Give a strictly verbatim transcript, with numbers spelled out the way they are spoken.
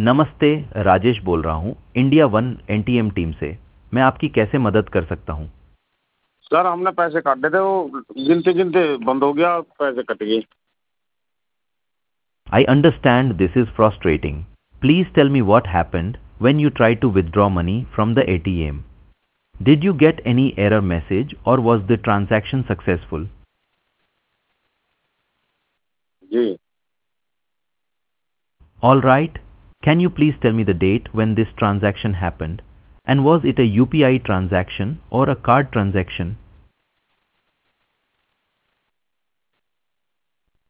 नमस्ते, राजेश बोल रहा हूँ इंडिया वन एनटीएम टीम से। मैं आपकी कैसे मदद कर सकता हूँ? सर हमने पैसे काटे थे, वो गिनते गिनते बंद हो गया, पैसे कट गए। I understand this is frustrating. Please tell me what happened when you tried to withdraw money from the A T M. Did you get any error message or was the transaction successful? Ji. All right. Can you please tell me the date when this transaction happened? And was it a U P I transaction or a card transaction?